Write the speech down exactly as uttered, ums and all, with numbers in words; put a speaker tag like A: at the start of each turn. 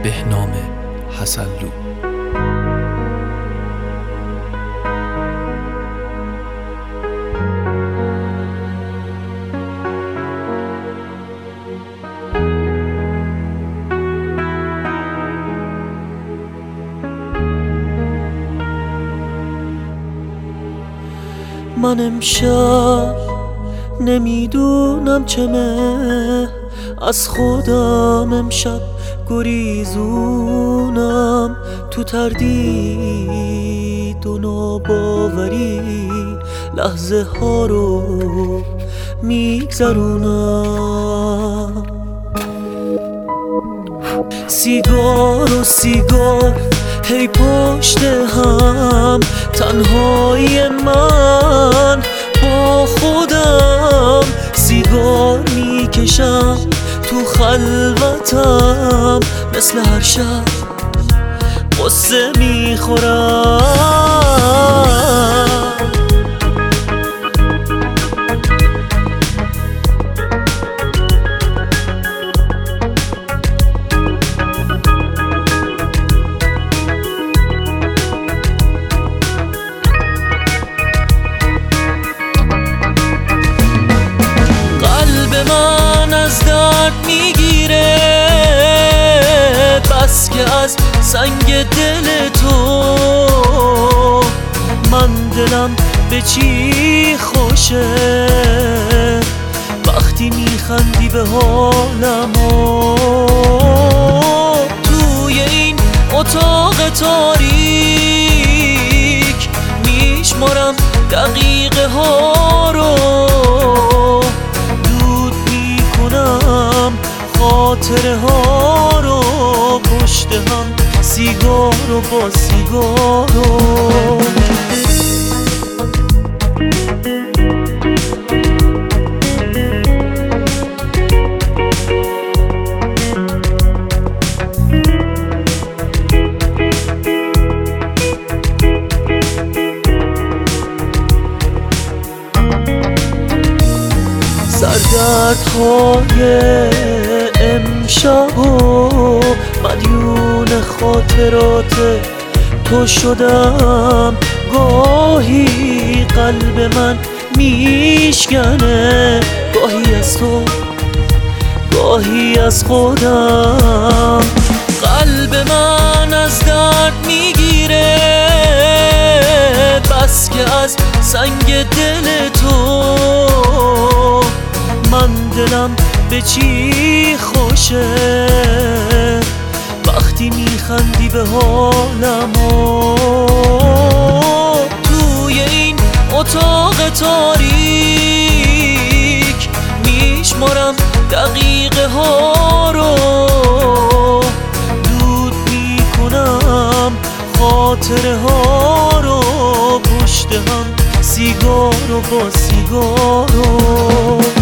A: بهنام حسنلو.
B: من امشب نمیدونم چمه، از خودم امشب گریزونم، تو تردید و ناباوری لحظه ها رو میگذرونم. سیگار و سیگار هی پشت هم، تنهایی من با خودم، سیگار میکشم تو خلوتم، مثل هر شب قصه میخورم. من از درد میگیره، بس که از سنگ دل تو من دلم به چی خوشه، وقتی میخندی به حالم و توی این اتاق تاریک میشمارم دقیقه ها رو، خاطره ها رو پشت هم، سیگار رو با سیگار رو. سردردهای امشب و مدیون خاطرات تو شدم، گاهی قلب من میشکنه، گاهی از تو گاهی از خودم. قلب من از درد میگیره، بس که از سنگ دل تو من دلم به چی خوشه، وقتی میخندی به حالم و توی این اتاق تاریک میشمارم دقیقه ها رو، دود میکنم خاطره ها رو پشت هم، سیگار رو با سیگار رو.